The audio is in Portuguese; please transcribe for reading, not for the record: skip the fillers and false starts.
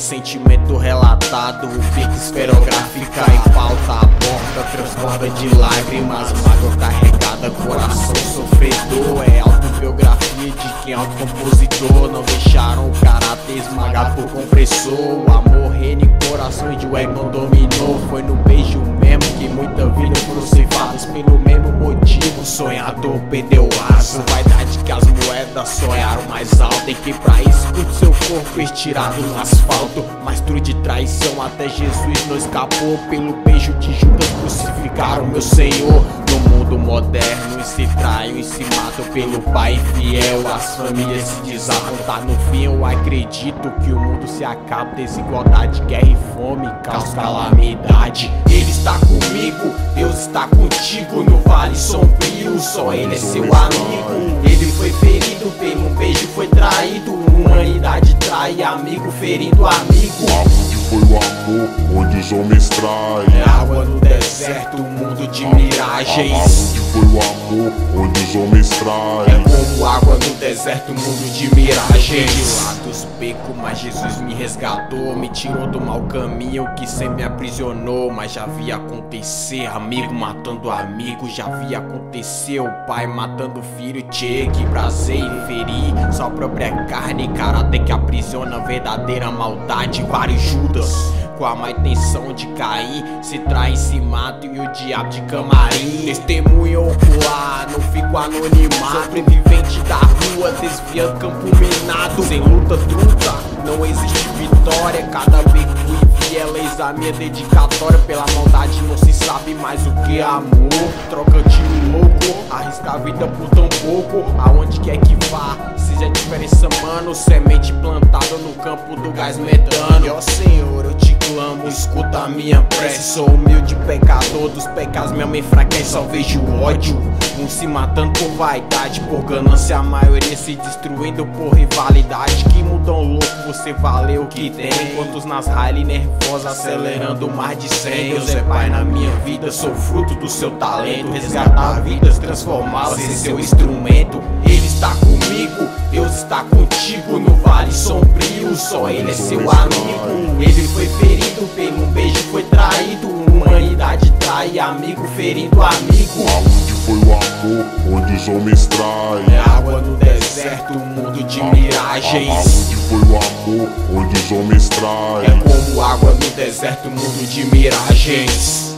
sentimento relatado, o pique esferográfica em pauta, a porta transborda de lágrimas, mágoa carregada, coração sofredor. É autobiografia de quem é autocompositor, não deixaram o caráter esmagado por compressor. O amor reina em corações de ego não dominou, foi no beijo mesmo que muita vida foram ceifadas pelo mesmo motivo. Sonhador perdeu asa, vaidade que as moedas sonharam mais alto. Tem que pra isso tudo seu corpo estirado no asfalto, mas tudo de traição até Jesus não escapou. Pelo beijo de Judas crucificaram meu Senhor. No mundo moderno se traem e se matam pelo pai infiel, as famílias se desabam, tá no fim. Eu acredito que o mundo se acaba, desigualdade, guerra e fome, caos, calamidade. Ele está comigo, Deus está contigo no vale sombrio, só ele é seu amigo. Ele foi ferido pelo um beijo, foi traído, humanidade trai amigo, ferindo amigo. Aonde foi o amor, onde os homens traem? É água no deserto, um mundo de miragens. Aonde foi o amor, onde os homens traem? É como água no deserto, um mundo de miragens. De lá dos becos, mas Jesus me resgatou, me tirou do mau caminho que sempre me aprisionou. Mas já vi acontecer, amigo matando amigo, já vi acontecer o pai matando o filho. Tchê, que prazer em ferir sua própria carne, caráter que aprisiona verdadeira maldade. Vários Judas com a má intenção de cair se traem, se matam e o diabo de camarim. Testemunho ocular, não fico anonimato, sobrevivente da rua, desviando campo minado. Sem luta, truta, não existe vitória. Cada beco e vielas a minha dedicatória. Pela maldade não se sabe mais o que é amor. Troca de louco, arrisca a vida por tão pouco. Aonde quer que vá, seja diferença, mano. Semente plantada no campo do gás metano. E ó Senhor, eu te clamo, escuta a minha prece. Sou humilde pecador, dos pecados minha mãe enfraquece. Só vejo ódio, uns se matando por vaidade, por ganância, a maioria se destruindo por rivalidade. Que mudam louco, você valeu o que tem. Quantos nas rally nervosas acelerando o mar de 100. Deus é pai na minha vida, sou fruto do seu talento. Resgatar vidas, transformá-las em seu instrumento. Ele está comigo, Deus está contigo no vale sombrio, só ele é seu amigo. Ele foi ferido pelo um beijo, foi traído, humanidade trai amigo, ferindo amigo. Aonde foi o amor, onde os homens traem? É água no deserto, um mundo de miragens. Aonde foi o amor, onde os homens traem? É como água no deserto, um mundo de miragens.